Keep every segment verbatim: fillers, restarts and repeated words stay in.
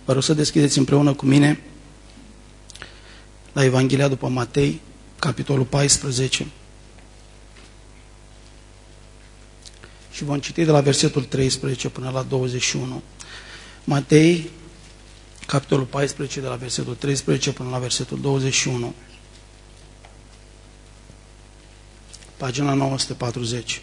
Vă rog să deschideți împreună cu mine la Evanghelia după Matei, capitolul paisprezece. Și vom citi de la versetul treisprezece până la douăzeci și unu. Matei, capitolul paisprezece, de la versetul treisprezece până la versetul douăzeci și unu. Pagina nouă sute patruzeci.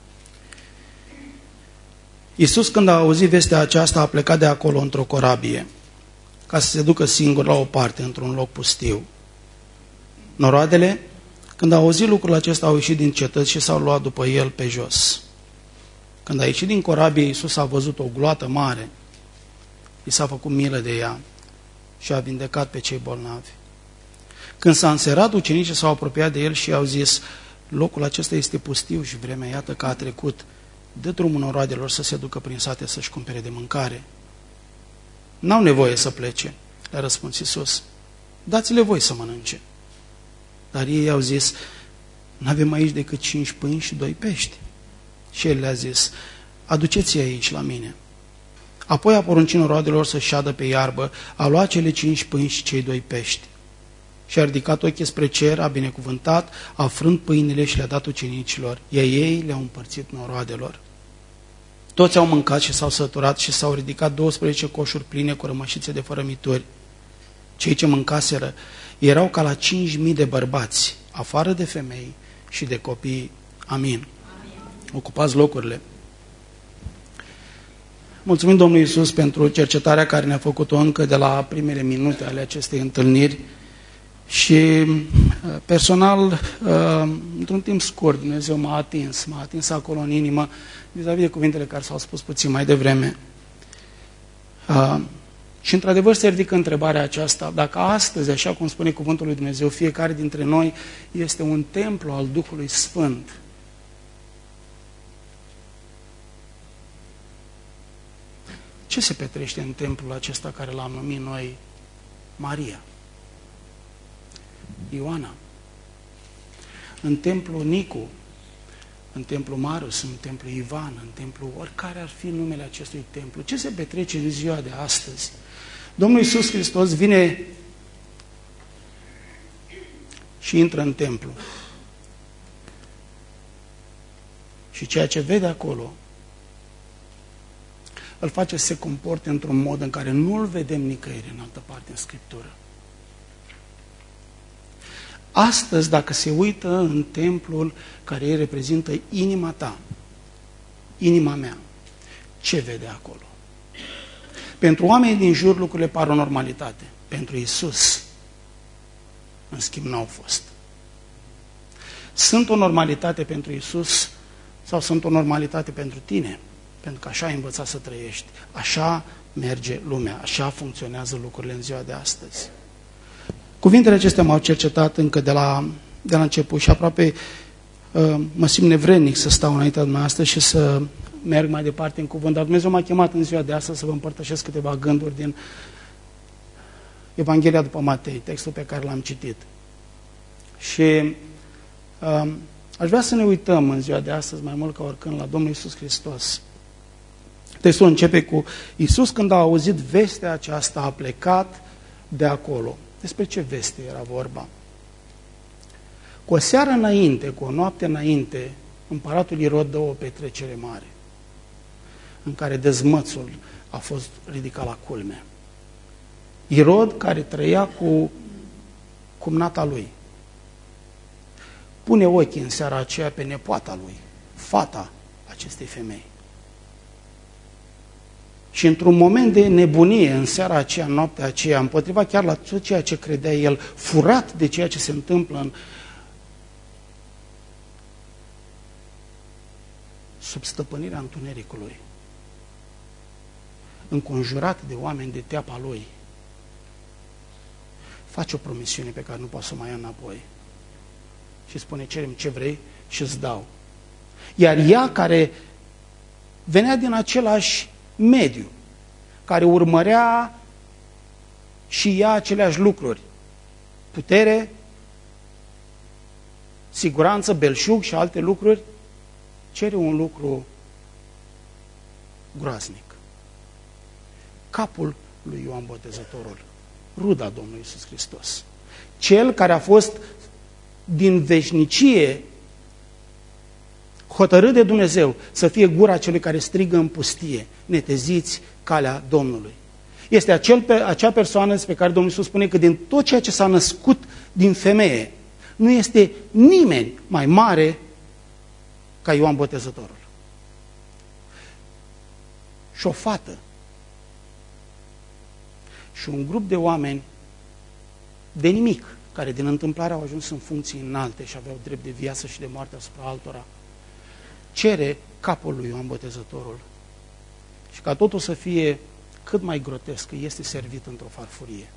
Iisus, când a auzit vestea aceasta, a plecat de acolo într-o corabie, ca să se ducă singur la o parte, într-un loc pustiu. Noroadele, când au auzit lucrul acesta, au ieșit din cetăți și s-au luat după el pe jos. Când a ieșit din corabie, Iisus a văzut o gloată mare. I s-a făcut milă de ea și a vindecat pe cei bolnavi. Când s-a înserat, ucenicii s-au apropiat de el și i-au zis: locul acesta este pustiu și vremea iată că a trecut. Dă drumul noroadelor să se ducă prin sate să-și cumpere de mâncare. N-au nevoie să plece, le-a răspuns Iisus. Dați-le voi să mănânce. Dar ei i-au zis: n-avem aici decât cinci pâini și doi pești. Și el le-a zis: aduceți-i aici la mine. Apoi a poruncit noroadelor să șadă pe iarbă, a luat cele cinci pâini și cei doi pești. Și a ridicat ochii spre cer, a binecuvântat, a frânt pâinile și le-a dat ucenicilor, iar ei le-au împărțit noroadelor. Toți au mâncat și s-au săturat și s-au ridicat douăsprezece coșuri pline cu rămășițe de fărămituri. Cei ce mâncaseră erau ca la cinci mii de bărbați, afară de femei și de copii. Amin. Amin. Ocupați locurile. Mulțumim Domnului Iisus pentru cercetarea care ne-a făcut-o încă de la primele minute ale acestei întâlniri. Și personal, într-un timp scurt, Dumnezeu m-a atins, m-a atins acolo în inimă, vis-a-vis de cuvintele care s-au spus puțin mai devreme. Și într-adevăr se ridică întrebarea aceasta: dacă astăzi, așa cum spune cuvântul lui Dumnezeu, fiecare dintre noi este un templu al Duhului Sfânt, ce se petrește în templul acesta care l-am numit noi Maria, Ioana, în templul Nicu, în templul Marius, în templul Ivan, în templul oricare ar fi numele acestui templu? Ce se petrece în ziua de astăzi? Domnul Iisus Hristos vine și intră în templu. Și ceea ce vede acolo îl face să se comporte într-un mod în care nu îl vedem nicăieri în altă parte în Scriptură. Astăzi, dacă se uită în templul care îi reprezintă inima ta, inima mea, ce vede acolo? Pentru oamenii din jur lucrurile par o normalitate. Pentru Iisus, în schimb, n-au fost. Sunt o normalitate pentru Iisus sau sunt o normalitate pentru tine? Pentru că așa ai învățat să trăiești. Așa merge lumea, așa funcționează lucrurile în ziua de astăzi. Cuvintele acestea m-au cercetat încă de la, de la început și aproape uh, mă simt nevrednic să stau înaintea dumneavoastră și să merg mai departe în cuvânt. Dar Dumnezeu m-a chemat în ziua de astăzi să vă împărtășesc câteva gânduri din Evanghelia după Matei, textul pe care l-am citit. Și uh, aș vrea să ne uităm în ziua de astăzi mai mult ca oricând la Domnul Iisus Hristos. Textul începe cu: Iisus, când a auzit vestea aceasta, a plecat de acolo. Despre ce veste era vorba? Cu o seară înainte, cu o noapte înainte, împăratul Irod dă o petrecere mare, în care dezmățul a fost ridicat la culme. Irod, care trăia cu cumnata lui, pune ochii în seara aceea pe nepoata lui, fata acestei femei. Și într-un moment de nebunie, în seara aceea, în noaptea aceea, împotriva chiar la tot ceea ce credea el, furat de ceea ce se întâmplă în sub stăpânirea întunericului, înconjurat de oameni de teapa lui, face o promisiune pe care nu poate să o mai ia înapoi. Și spune: cerem ce vrei și îți dau. Iar ea, care venea din același mediu, care urmărea și ea aceleași lucruri: putere, siguranță, belșug și alte lucruri, cere un lucru groaznic: capul lui Ioan Botezătorul, ruda Domnului Iisus Hristos. Cel care a fost din veșnicie hotărât de Dumnezeu să fie gura celui care strigă în pustie, neteziți calea Domnului. Este acel, acea persoană despre care Domnul Iisus spune că din tot ceea ce s-a născut din femeie, nu este nimeni mai mare ca Ioan Botezătorul. Și o fată și un grup de oameni de nimic, care din întâmplare au ajuns în funcții înalte și aveau drept de viață și de moarte asupra altora, cere capul lui Ioan Botezătorul. Și ca totul să fie cât mai grotesc, este servit într-o farfurie.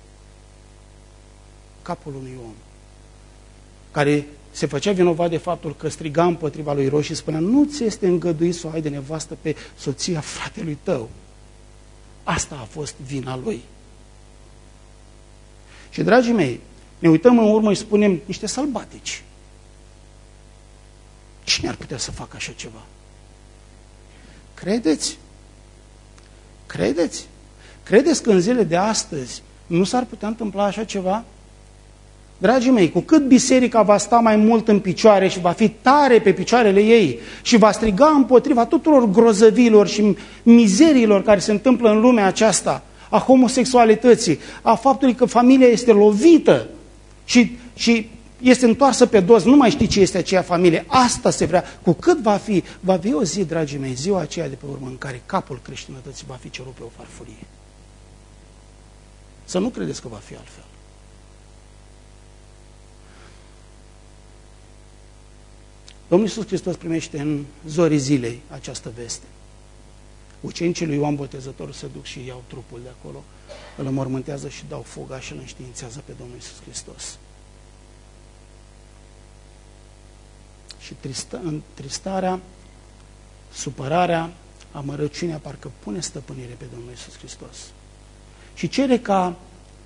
Capul unui om care se făcea vinovat de faptul că striga împotriva lui Irod și spunea: nu ți este îngăduit să o ai de nevastă pe soția fratelui tău. Asta a fost vina lui. Și, dragii mei, ne uităm în urmă și spunem: niște sălbatici. Cine ar putea să facă așa ceva? Credeți? Credeți? Credeți că în zilele de astăzi nu s-ar putea întâmpla așa ceva? Dragii mei, cu cât biserica va sta mai mult în picioare și va fi tare pe picioarele ei și va striga împotriva tuturor grozăvilor și mizerilor care se întâmplă în lumea aceasta, a homosexualității, a faptului că familia este lovită și, și este întoarsă pe dos, nu mai știi ce este aceea familie, asta se vrea. Cu cât va fi, va fi o zi, dragii mei, ziua aceea de pe urmă în care capul creștinătății va fi cerut pe o farfurie. Să nu credeți că va fi altfel. Domnul Iisus Hristos primește în zorii zilei această veste. Ucenicii lui Ioan Botezătorul se duc și iau trupul de acolo, îl înmormântează și dau foga și îl înștiințează pe Domnul Iisus Hristos. Și tristă, întristarea, supărarea, amărăciunea parcă pune stăpânire pe Domnul Iisus Hristos. Și cere ca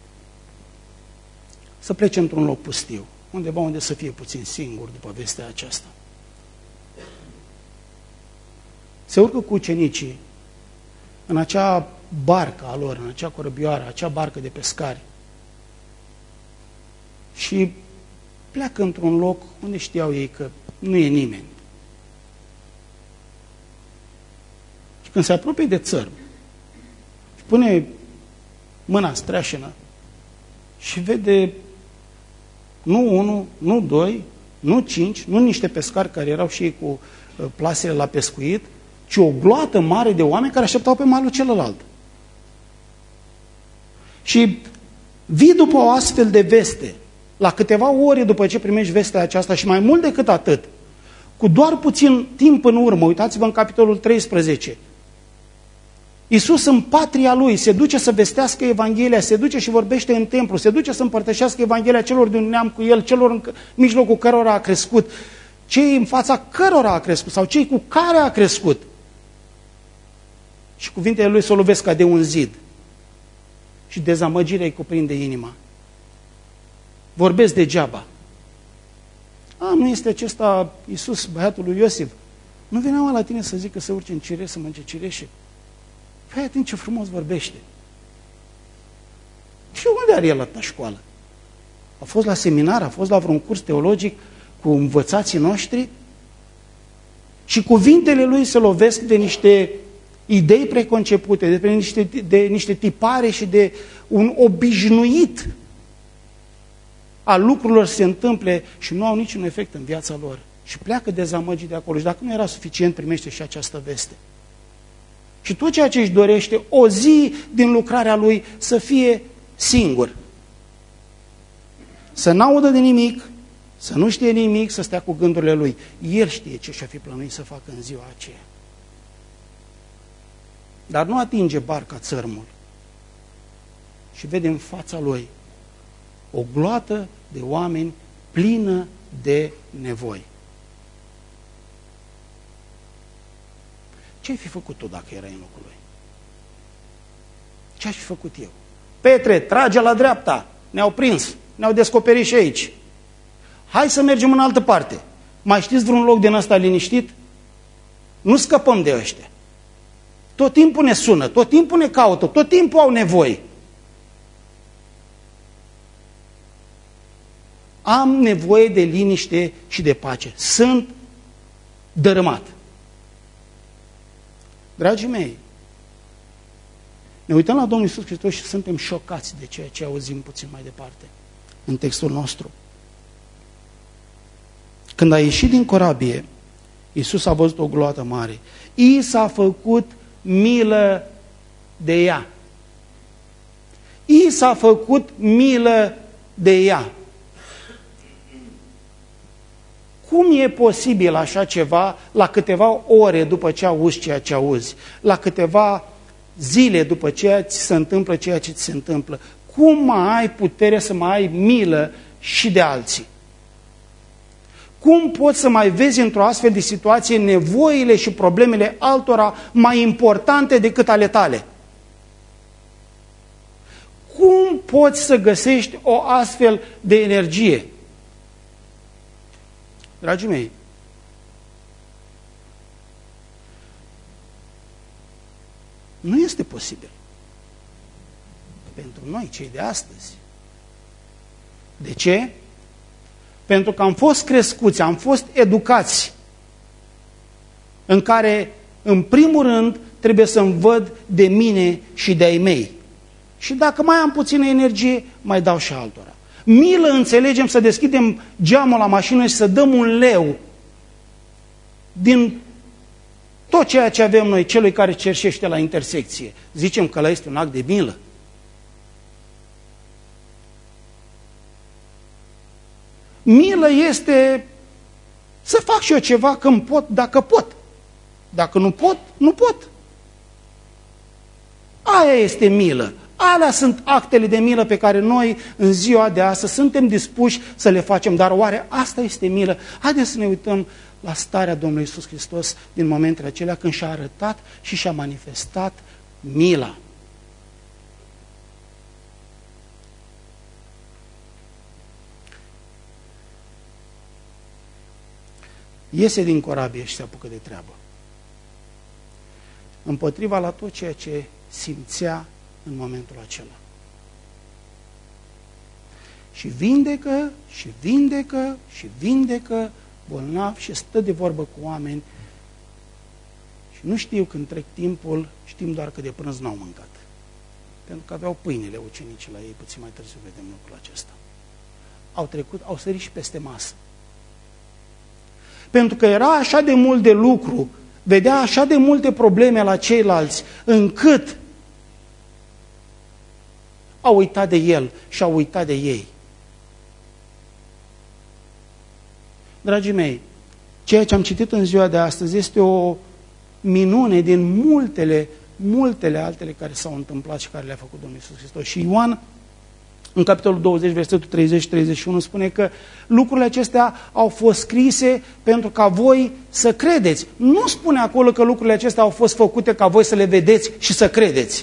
să plece într-un loc pustiu, undeva unde să fie puțin singur după vestea aceasta. Se urcă cu ucenicii în acea barcă a lor, în acea corăbioară, acea barcă de pescari și pleacă într-un loc unde știau ei că nu e nimeni. Și când se apropie de țărm și pune mâna streașină și vede nu unul, nu doi, nu cinci, nu niște pescari care erau și ei cu plasele la pescuit, ci o gloată mare de oameni care așteptau pe malul celălalt. Și vii după o astfel de veste, la câteva ore după ce primești vestea aceasta și mai mult decât atât, cu doar puțin timp în urmă, uitați-vă în capitolul treisprezece, Iisus în patria Lui se duce să vestească Evanghelia, se duce și vorbește în templu, se duce să împărtășească Evanghelia celor de un neam cu El, celor în mijlocul cărora a crescut, cei în fața cărora a crescut sau cei cu care a crescut. Și cuvintele Lui se lovesc ca de un zid și dezamăgirea îi cuprinde inima. Vorbesc degeaba. A, nu este acesta Iisus, băiatul lui Iosif? Nu venea la tine să zică să urce în cireș, să mănânce cireșe? Păi, atent ce frumos vorbește. Și unde are el la școală? A fost la seminar, a fost la vreun curs teologic cu învățații noștri? Și cuvintele lui se lovesc de niște idei preconcepute, de niște, de niște tipare și de un obișnuit a lucrurilor se întâmple și nu au niciun efect în viața lor. Și pleacă dezamăgit de acolo. Și dacă nu era suficient, primește și această veste. Și tot ceea ce își dorește, o zi din lucrarea lui să fie singur. Să n-audă de nimic, să nu știe nimic, să stea cu gândurile lui. El știe ce și-a fi plănuit să facă în ziua aceea. Dar nu atinge barca țărmul. Și vede în fața lui o gloată de oameni plină de nevoi. Ce ai fi făcut tu dacă erai în locul lui? Ce aș fi făcut eu? Petre, trage la dreapta! Ne-au prins, ne-au descoperit și aici. Hai să mergem în altă parte. Mai știți vreun loc din ăsta liniștit? Nu scăpăm de ăștia. tot timpul ne sună, tot timpul ne caută, tot timpul au nevoie. Am nevoie de liniște și de pace. Sunt dărâmat. Dragii mei, ne uităm la Domnul Iisus Hristos și suntem șocați de ceea ce auzim puțin mai departe în textul nostru. Când a ieșit din corabie, Iisus a văzut o gloată mare. I s-a făcut milă de ea. I s-a făcut milă de ea. Cum e posibil așa ceva la câteva ore după ce auzi ceea ce auzi? La câteva zile după ceea ce se întâmplă, ceea ce ți se întâmplă? Cum mai ai putere să mai ai milă și de alții? Cum poți să mai vezi într-o astfel de situație nevoile și problemele altora mai importante decât ale tale? Cum poți să găsești o astfel de energie? Dragii mei, nu este posibil pentru noi, cei de astăzi. De ce? Pentru că am fost crescuți, am fost educați în care, în primul rând, trebuie să-mi văd de mine și de ai mei. Și dacă mai am puțină energie, mai dau și altora. Milă înțelegem să deschidem geamul la mașină și să dăm un leu din tot ceea ce avem noi, celui care cerșește la intersecție. Zicem că ăla este un act de milă. Milă este să fac și eu ceva când pot, dacă pot. Dacă nu pot, nu pot. Aia este milă. Alea sunt actele de milă pe care noi în ziua de astăzi suntem dispuși să le facem. Dar oare asta este milă? Haideți să ne uităm la starea Domnului Iisus Hristos din momentele acelea când și-a arătat și și-a manifestat mila. Iese din corabie și se apucă de treabă. Împotriva la tot ceea ce simțea în momentul acela. Și vindecă, și vindecă, și vindecă bolnavi și stă de vorbă cu oameni. Și nu știu când trec timpul, știm doar că de prânz n-au mâncat. Pentru că aveau pâinile ucenicii la ei, puțin mai târziu vedem lucrul acesta. Au trecut, au sărit și peste masă. Pentru că era așa de mult de lucru, vedea așa de multe probleme la ceilalți, încât au uitat de el și au uitat de ei. Dragii mei, ceea ce am citit în ziua de astăzi este o minune din multele, multele altele care s-au întâmplat și care le-a făcut Domnul Iisus Hristos. Și Ioan, în capitolul douăzeci, versetul treizeci și treizeci și unu, spune că lucrurile acestea au fost scrise pentru ca voi să credeți. Nu spune acolo că lucrurile acestea au fost făcute ca voi să le vedeți și să credeți.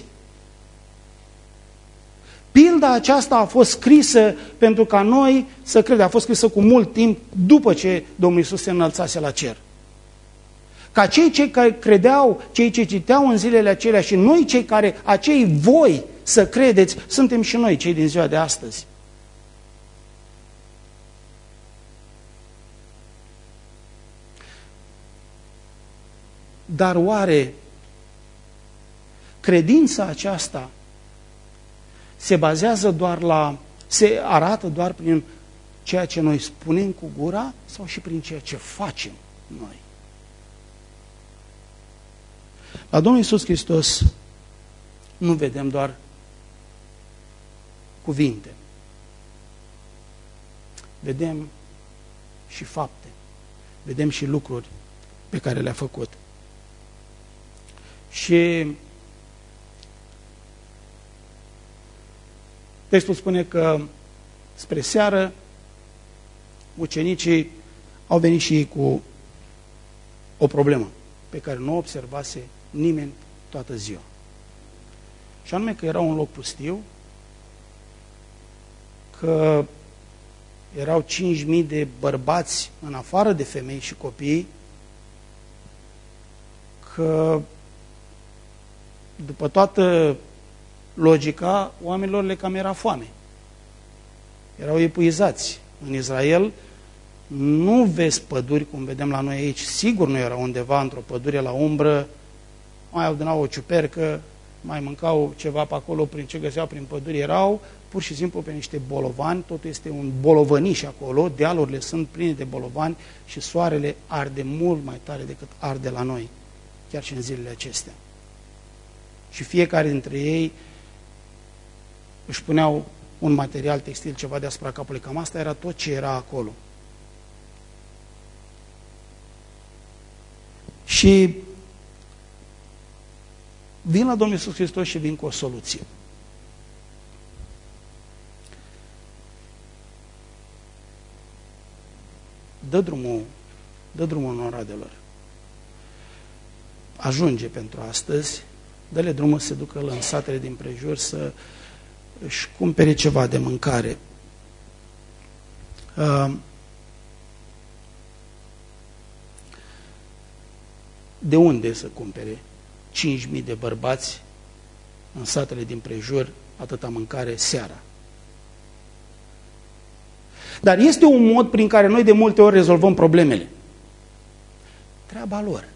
Pilda aceasta a fost scrisă pentru ca noi să credem. A fost scrisă cu mult timp după ce Domnul Iisus se înălțase la cer. Ca cei ce credeau, cei ce citeau în zilele acelea și noi cei care, acei voi să credeți, suntem și noi cei din ziua de astăzi. Dar oare credința aceasta se bazează doar la, se arată doar prin ceea ce noi spunem cu gura sau și prin ceea ce facem noi? La Domnul Iisus Hristos nu vedem doar cuvinte. Vedem și fapte. Vedem și lucruri pe care le-a făcut. Și textul spune că spre seară ucenicii au venit și ei cu o problemă pe care nu o observase nimeni toată ziua. Și anume că era un loc pustiu, că erau cinci mii de bărbați în afară de femei și copii, că după toată logica, oamenilor le cam era foame. Erau epuizați. În Israel nu vezi păduri cum vedem la noi aici. Sigur nu era undeva într-o pădure la umbră, mai adunau o ciupercă, mai mâncau ceva pe acolo prin ce găseau prin păduri. Erau pur și simplu pe niște bolovani, totul este un bolovăniș acolo, dealurile sunt pline de bolovani și soarele arde mult mai tare decât arde la noi, chiar și în zilele acestea. Și fiecare dintre ei își puneau un material textil, ceva deasupra capului. Cam asta era tot ce era acolo. Și vin la Domnul Iisus Hristos și vin cu o soluție. Dă drumul, dă drumul noroadelor. Ajunge pentru astăzi, dă-le drumul să se ducă în satele din prejur să își cumpere ceva de mâncare. De unde să cumpere cinci mii de bărbați în satele din prejur atâta mâncare seara? Dar este un mod prin care noi de multe ori rezolvăm problemele. Treaba lor.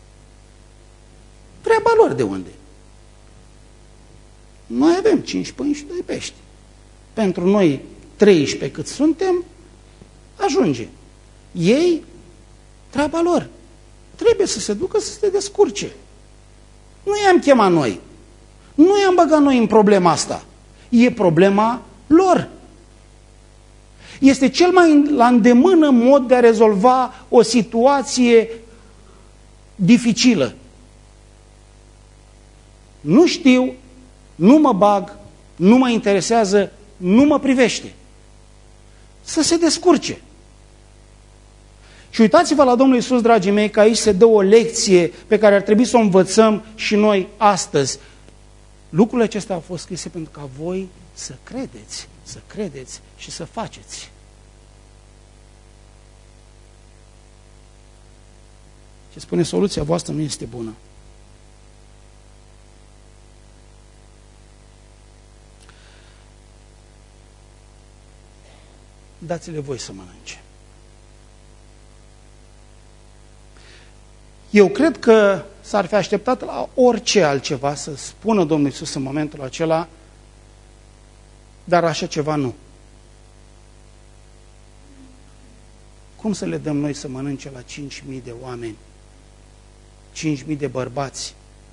Treaba lor de unde? Noi avem cinci pâini și doi pești. Pentru noi treisprezece cât suntem, ajunge. Ei, treaba lor. Trebuie să se ducă să se descurce. Nu i-am chemat noi. Nu i-am băgat noi în problema asta. E problema lor. Este cel mai la îndemână mod de a rezolva o situație dificilă. Nu știu, nu mă bag, nu mă interesează, nu mă privește. Să se descurce. Și uitați-vă la Domnul Iisus, dragii mei, că aici se dă o lecție pe care ar trebui să o învățăm și noi astăzi. Lucrurile acestea au fost scrise pentru ca voi să credeți, să credeți și să faceți. Ce spune, soluția voastră nu este bună. Dați-le voi să mănânce. Eu cred că s-ar fi așteptat la orice altceva să spună Domnul Iisus în momentul acela, dar așa ceva nu. Cum să le dăm noi să mănânce la cinci mii de oameni, cinci mii de bărbați,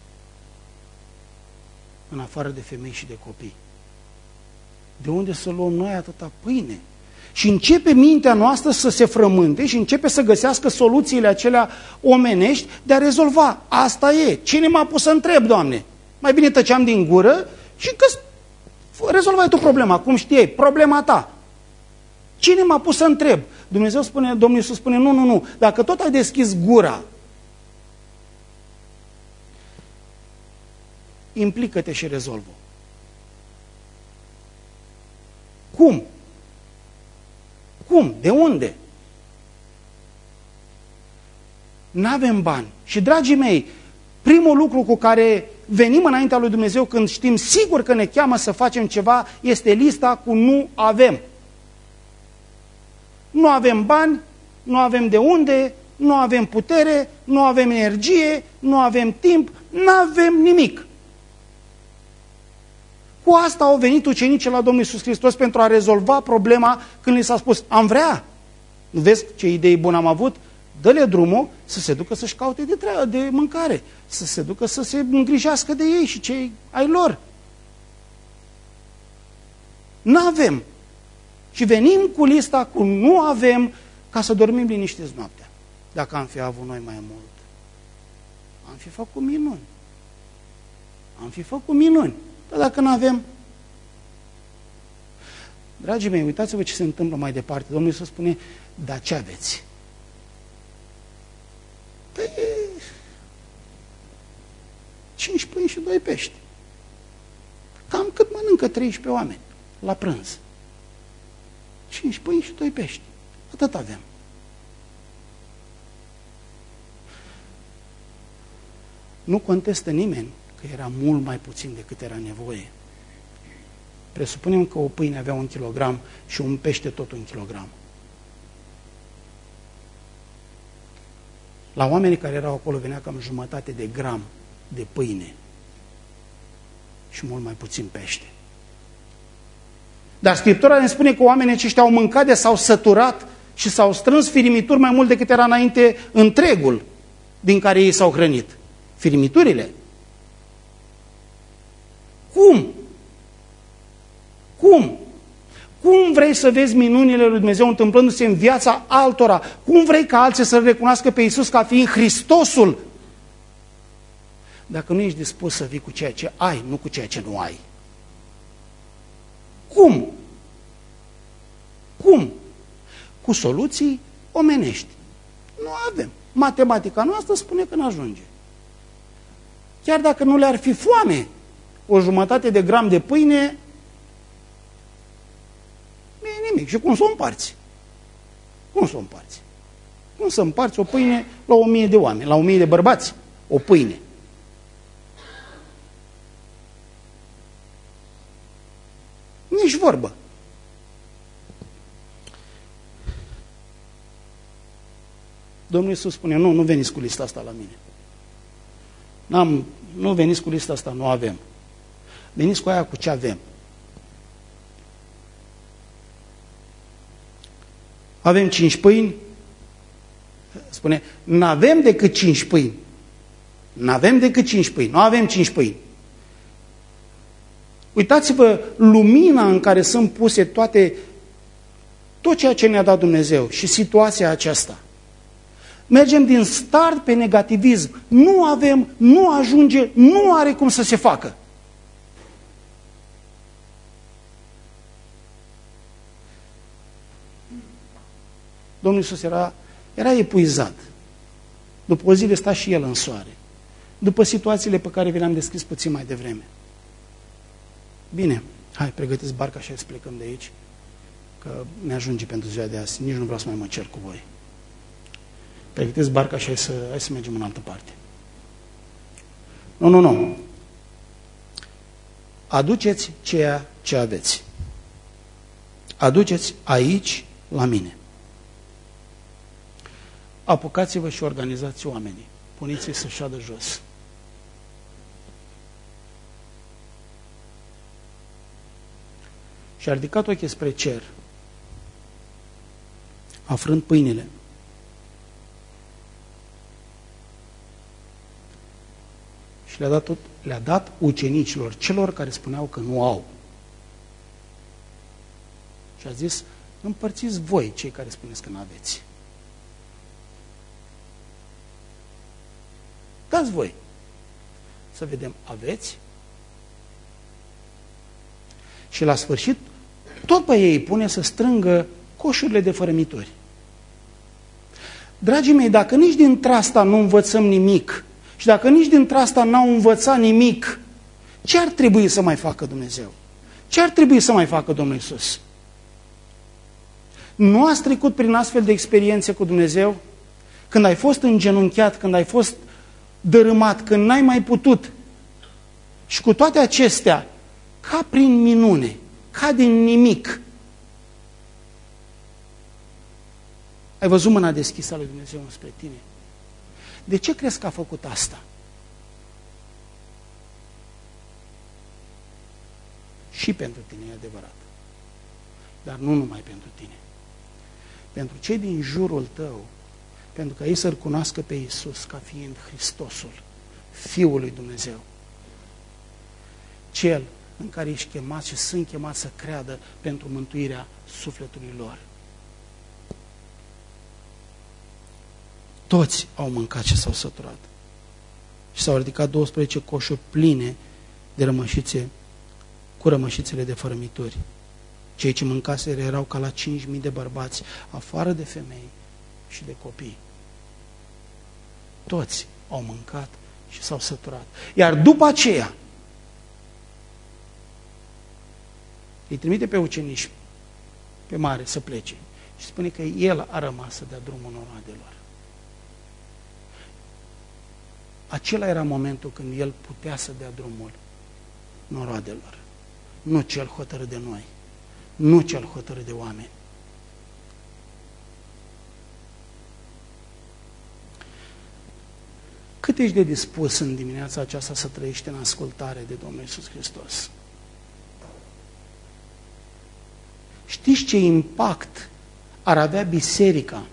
în afară de femei și de copii? De unde să luăm noi atâta pâine? Și începe mintea noastră să se frământe și începe să găsească soluțiile acelea omenești de a rezolva. Asta e. Cine m-a pus să întreb, Doamne? Mai bine tăceam din gură și că rezolvai tu problema, cum știai, problema ta. Cine m-a pus să întreb? Dumnezeu spune, Domnul Iisus spune, nu, nu, nu, dacă tot ai deschis gura, implică-te și rezolvă. Cum? Cum? De unde? N-avem bani. Și, dragii mei, primul lucru cu care venim înaintea lui Dumnezeu când știm sigur că ne cheamă să facem ceva este lista cu nu avem. Nu avem bani, nu avem de unde, nu avem putere, nu avem energie, nu avem timp, nu avem nimic. Cu asta au venit ucenicii la Domnul Iisus Hristos pentru a rezolva problema când li s-a spus, am vrea. Nu vezi ce idei bune am avut? Dă-le drumul să se ducă să-și caute de, de mâncare, să se ducă să se îngrijească de ei și cei ai lor. N-avem. Și venim cu lista cu nu avem ca să dormim liniștiți noaptea. Dacă am fi avut noi mai mult, am fi făcut minuni. Am fi făcut minuni. Dar dacă nu avem... Dragii mei, uitați-vă ce se întâmplă mai departe. Domnul Iisus spune, dar ce aveți? Păi... cinci pâini și doi pești. Cam cât mănâncă treisprezece oameni la prânz. cinci pâini și doi pești. Atât avem. Nu contestă nimeni că era mult mai puțin decât era nevoie. Presupunem că o pâine avea un kilogram și un pește tot un kilogram. La oamenii care erau acolo venea cam jumătate de gram de pâine și mult mai puțin pește. Dar Scriptura ne spune că oamenii aceștia au mâncat de s-au săturat și s-au strâns firimituri mai mult decât era înainte întregul din care ei s-au hrănit. Firimiturile. Cum? Cum? Cum vrei să vezi minunile lui Dumnezeu întâmplându-se în viața altora? Cum vrei ca alții să-L recunoască pe Iisus ca fiind Hristosul? Dacă nu ești dispus să vii cu ceea ce ai, nu cu ceea ce nu ai. Cum? Cum? Cu soluții omenești. Nu avem. Matematica noastră spune că nu ajunge. Chiar dacă nu le-ar fi foame, o jumătate de gram de pâine nu e nimic. Și cum să o împarți? Cum să o împarți? Cum să împarți o pâine la o mie de oameni, la o mie de bărbați? O pâine. Nici vorbă. Domnul Iisus spune, nu, nu veniți cu lista asta la mine. N-am, nu veniți cu lista asta, nu avem. Veniți cu aia cu ce avem. Avem cinci pâini. Spune, n-avem decât cinci pâini. N-avem decât cinci pâini. Nu avem cinci pâini. Uitați-vă lumina în care sunt puse toate, tot ceea ce ne-a dat Dumnezeu și situația aceasta. Mergem din start pe negativism. Nu avem, nu ajunge, nu are cum să se facă. Domnul Iisus era, era epuizat. După o zi de sta și el în soare. După situațiile pe care vi le-am descris puțin mai devreme. Bine, hai, pregătiți barca și hai să plecăm de aici, că ne ajunge pentru ziua de azi. Nici nu vreau să mai mă cer cu voi. Pregătiți barca și hai să, hai să mergem în altă parte. Nu, nu, nu. Aduceți ceea ce aveți. Aduceți aici la mine. Apucați-vă și organizați oamenii. Puneți-i să șadă jos. Și a ridicat ochii spre cer. A frânt pâinile. Și le-a dat, le-a dat ucenicilor, celor care spuneau că nu au. Și a zis, împărțiți voi cei care spuneți că nu aveți. Dați voi. Să vedem, aveți? Și la sfârșit, tot pe ei pune să strângă coșurile de fărămituri. Dragii mei, dacă nici dintre asta nu învățăm nimic și dacă nici dintre asta n-au învățat nimic, ce ar trebui să mai facă Dumnezeu? Ce ar trebui să mai facă Domnul Iisus? Nu ați trecut prin astfel de experiențe cu Dumnezeu? Când ai fost îngenunchiat, când ai fost dărâmat, când n-ai mai putut. Și cu toate acestea, ca prin minune, ca din nimic, ai văzut mâna deschisă a lui Dumnezeu înspre tine. De ce crezi că a făcut asta? Și pentru tine, e adevărat. Dar nu numai pentru tine. Pentru cei din jurul tău, pentru că ei să-L cunoască pe Iisus ca fiind Hristosul, Fiul lui Dumnezeu. Cel în care ești chemat și sunt chemați să creadă pentru mântuirea sufletului lor. Toți au mâncat și s-au săturat. Și s-au ridicat douăsprezece coșuri pline de rămășițe, cu rămășițele de fărămituri. Cei ce mâncaseră erau ca la cinci mii de bărbați, afară de femei și de copii. Toți au mâncat și s-au săturat. Iar după aceea, îi trimite pe ucenici pe mare să plece și spune că el a rămas să dea drumul noroadelor. acela era momentul când El putea să dea drumul noroadelor. Nu cel hotărât de noi, nu cel hotărât de oameni. Cât ești de dispus în dimineața aceasta să trăiești în ascultare de Domnul Iisus Hristos? Știți ce impact ar avea biserica?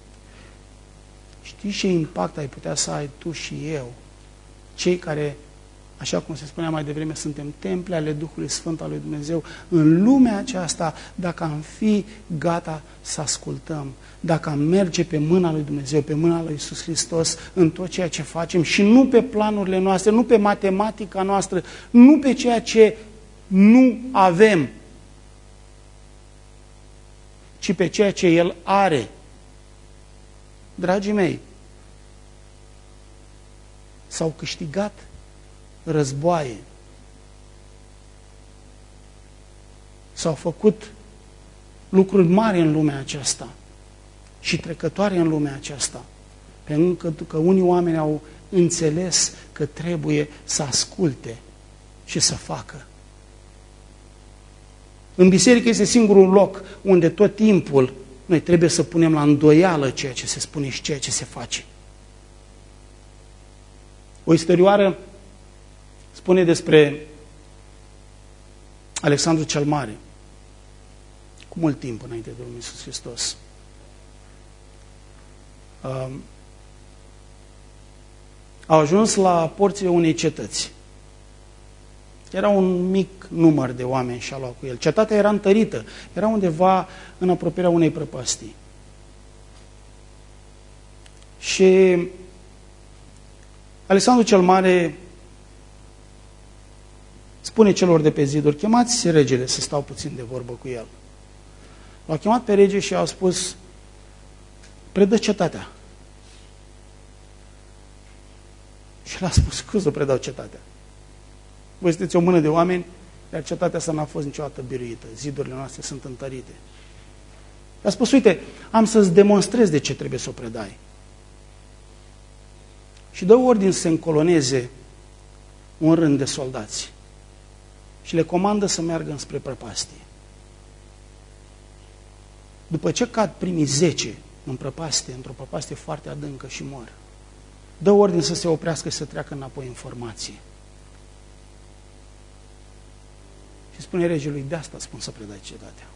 Știți ce impact ai putea să ai tu și eu? Cei care, așa cum se spunea mai devreme, suntem temple ale Duhului Sfânt al lui Dumnezeu în lumea aceasta, dacă am fi gata să ascultăm, dacă am merge pe mâna lui Dumnezeu, pe mâna lui Iisus Hristos în tot ceea ce facem și nu pe planurile noastre, nu pe matematica noastră, nu pe ceea ce nu avem, ci pe ceea ce El are. Dragii mei, s-au câștigat războaie, s-au făcut lucruri mari în lumea aceasta și trecătoare în lumea aceasta, pentru că unii oameni au înțeles că trebuie să asculte și să facă. În biserică este singurul loc unde tot timpul noi trebuie să punem la îndoială ceea ce se spune și ceea ce se face. O istorioară spune despre Alexandru cel Mare, cu mult timp înainte de Domnul Iisus Hristos. Uh, au ajuns la porțile unei cetăți. Era un mic număr de oameni și a luat cu el. Cetatea era întărită, era undeva în apropierea unei prăpăstii. Și Alexandru cel Mare spune celor de pe ziduri: chemați regele să stau puțin de vorbă cu el. L-au chemat pe rege și au spus: predă cetatea. Și l-a spus: cum să predau cetatea? Voi sunteți o mână de oameni, iar cetatea asta n-a fost niciodată biruită. Zidurile noastre sunt întărite. A spus: uite, am să-ți demonstrez de ce trebuie să o predai. Și dă ordin să se încoloneze un rând de soldați și le comandă să meargă înspre prăpastie. După ce cad primii zece în prăpastie, într-o prăpastie foarte adâncă și mor, dă ordin să se oprească și să treacă înapoi în formație. Și spune regelui: de asta spun să predai cetatea.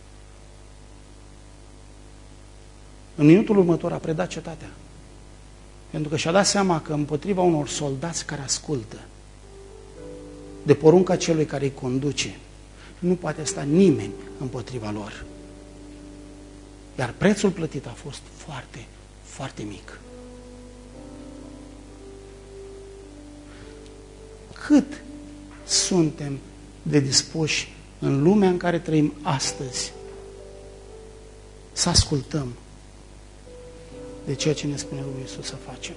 În minutul următor a predat cetatea. Pentru că și-a dat seama că împotriva unor soldați care ascultă de porunca celui care îi conduce, nu poate sta nimeni împotriva lor. Iar prețul plătit a fost foarte, foarte mic. Cât suntem de dispuși în lumea în care trăim astăzi să ascultăm de ceea ce ne spune Domnul Iisus să facem?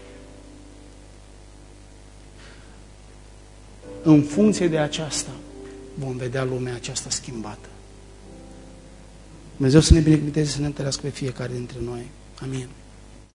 În funcție de aceasta vom vedea lumea aceasta schimbată. Dumnezeu să ne binecuvânteze, să ne întărească pe fiecare dintre noi. Amin.